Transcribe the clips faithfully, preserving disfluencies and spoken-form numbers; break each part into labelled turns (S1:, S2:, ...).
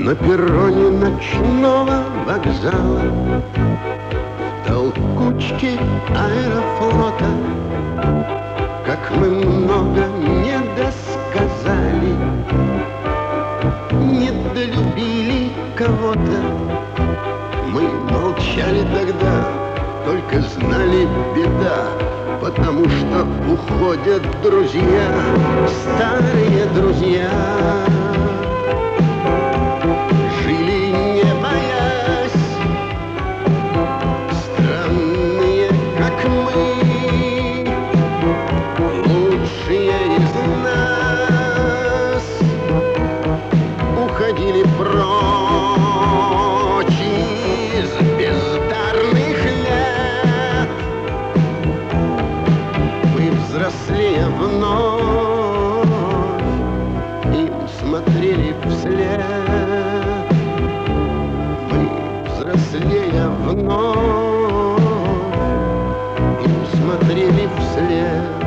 S1: На перроне ночного вокзала, в толкучке аэрофлота, как мы много не досказали, не долюбили кого-то. Мы молчали тогда, только знали беда, потому что уходят друзья, старые друзья. Жили не боясь, странные, как мы, лучшие из нас уходили прочь из бездарных лет. Мы взрослее вновь им смотрели вслед. Мы взрослее вновь им смотрели вслед.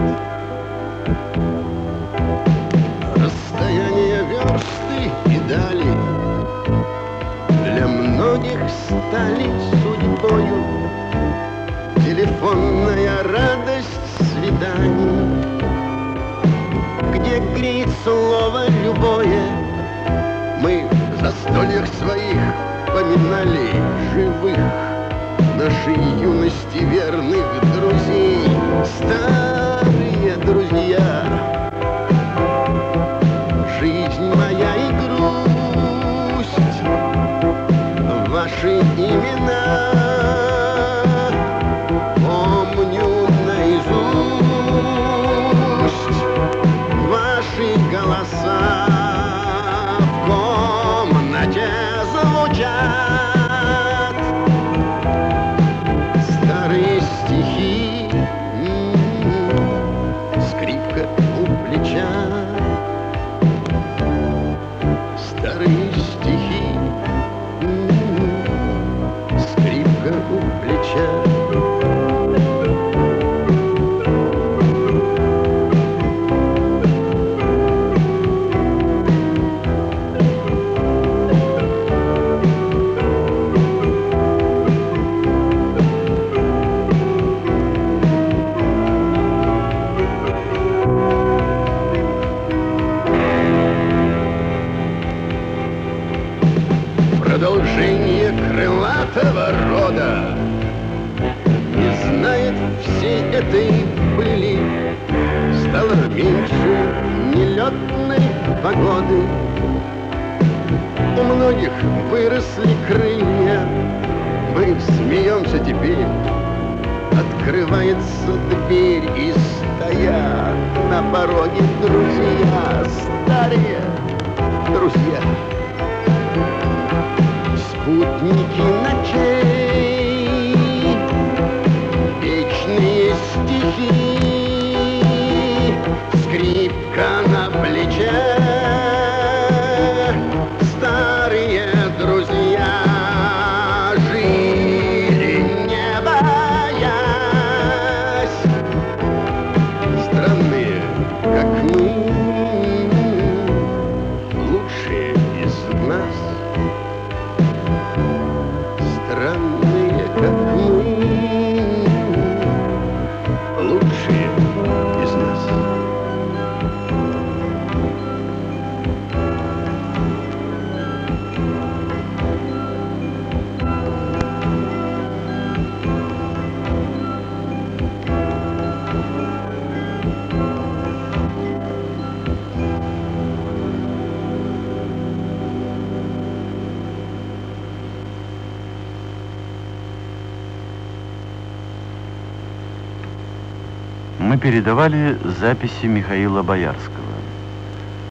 S1: Расстояние версты и дали для многих стали судьбою. Телефонная радость свиданий, где греет слово любое. Мы в застольях своих поминали живых, нашей юности верных друзей, старые друзья. Жизнь моя и грусть, ваши имена помню наизусть, ваши голоса в комнате звучат. Старые стихи, м-м, скрипка у плеча. Старые стихи, м-м, скрипка у плеча. Продолжение крылатого рода не знает всей этой пыли. Стало меньше нелетной погоды. У многих выросли крылья. Мы смеемся теперь. Открывается дверь, и стоят на пороге друзья, старые друзья. Спутники ночей, вечные стихи, скрипка на плече. Старые друзья жили не боясь, странные, как мы, лучшие из нас. Странные, как мы, лучшие из нас.
S2: Мы передавали записи Михаила Боярского.